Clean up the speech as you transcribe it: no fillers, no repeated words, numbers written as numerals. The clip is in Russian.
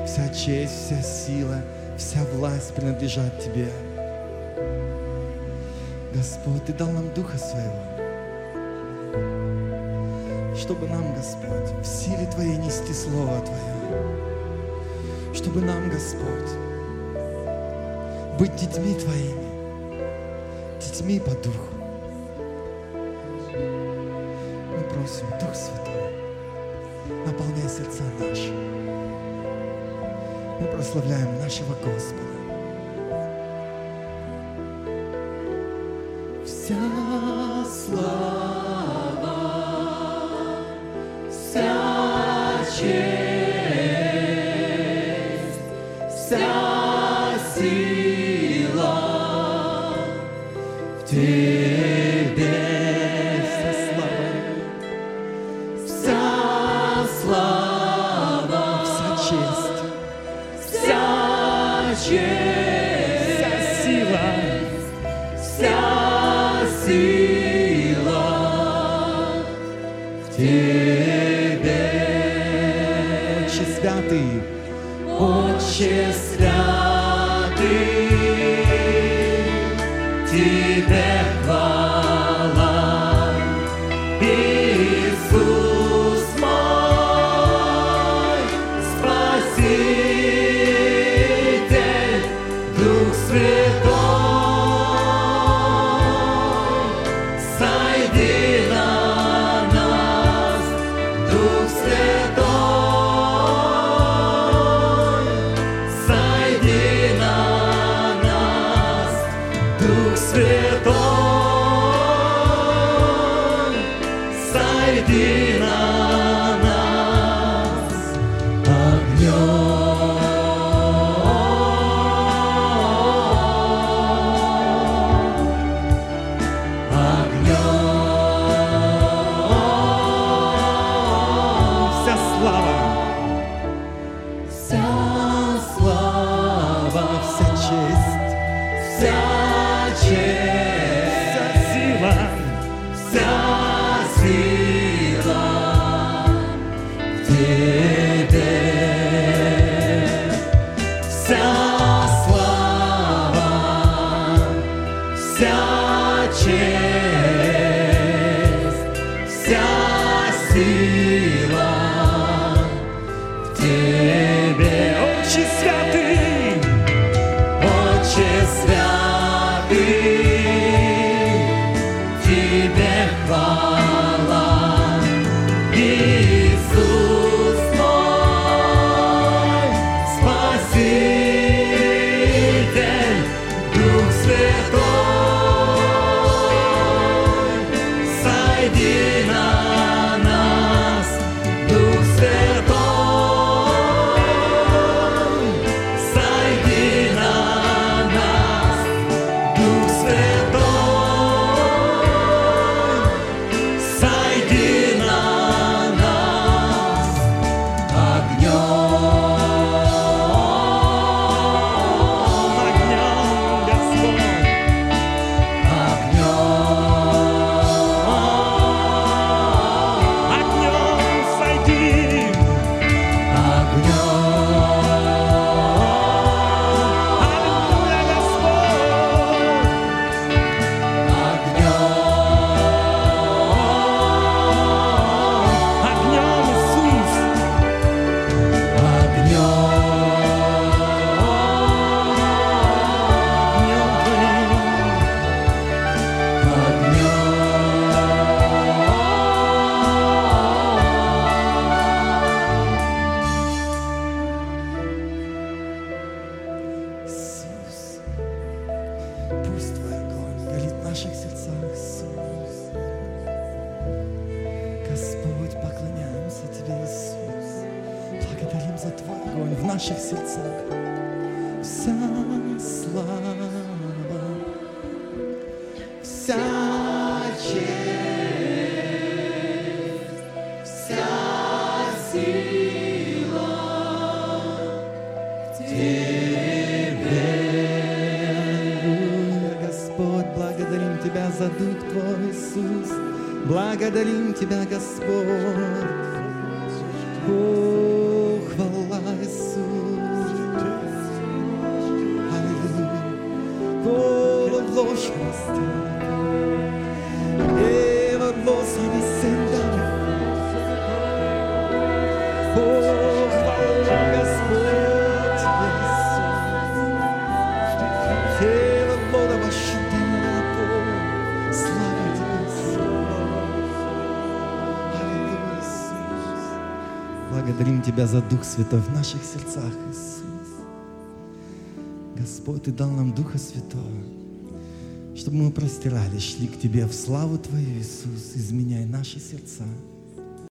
Вся честь, вся сила, вся власть принадлежат Тебе. Господь, Ты дал нам Духа Своего, чтобы нам, Господь, в силе Твоей нести Слово Твое, чтобы нам, Господь, быть детьми Твоими, детьми по Духу. Мы просим, Дух Святой, наполняй сердца наши. Мы прославляем нашего Господа. Вся слава, вся честь, вся сила в Тебе. Вся слава, вся слава, вся честь, вся честь, вся сила, вся сила в Тебе. Отче святый, Отче святый, Тебе хвала, Иисус мой, Спаситель, Дух Святой, сойди на нас, Дух Святой, сойди на нас, Дух Святой, сойди на нас огнем. Вся слава, вся слава, вся честь, вся честь, вся сила, вся сила в Тебе. Вся слава, вся честь, вся сила в Тебе. Отче святый, Отче святый, Тебе хвала, Иисус мой, Спаситель, Дух Святой, сойди на нас, Дух Святой, сойди на нас, Дух Святой, сойди на нас огнем. Огнем, Господь, огнем, огнем сойди, огнем. Аллилуйя, Господь, огнем, Иисус, огнем, огнем Твоим, Иисус, пусть Твой огонь горит в наших сердцах, Иисус. Господь, поклоняемся Тебе, Иисус. Благодарим за Твой огонь в наших сердцах. Вся слава, вся честь, вся сила в Тебе. Аллилуйя, Господь, благодарим Тебя за Дух Твой, Иисус. Благодарим Тебя, Господь. О, хвала, Иисус. Благодарим Тебя за Дух Святой в наших сердцах, Иисус. Господь, Ты дал нам Духа Святого, чтобы мы простирались, шли к Тебе в славу Твою, Иисус. Изменяй наши сердца.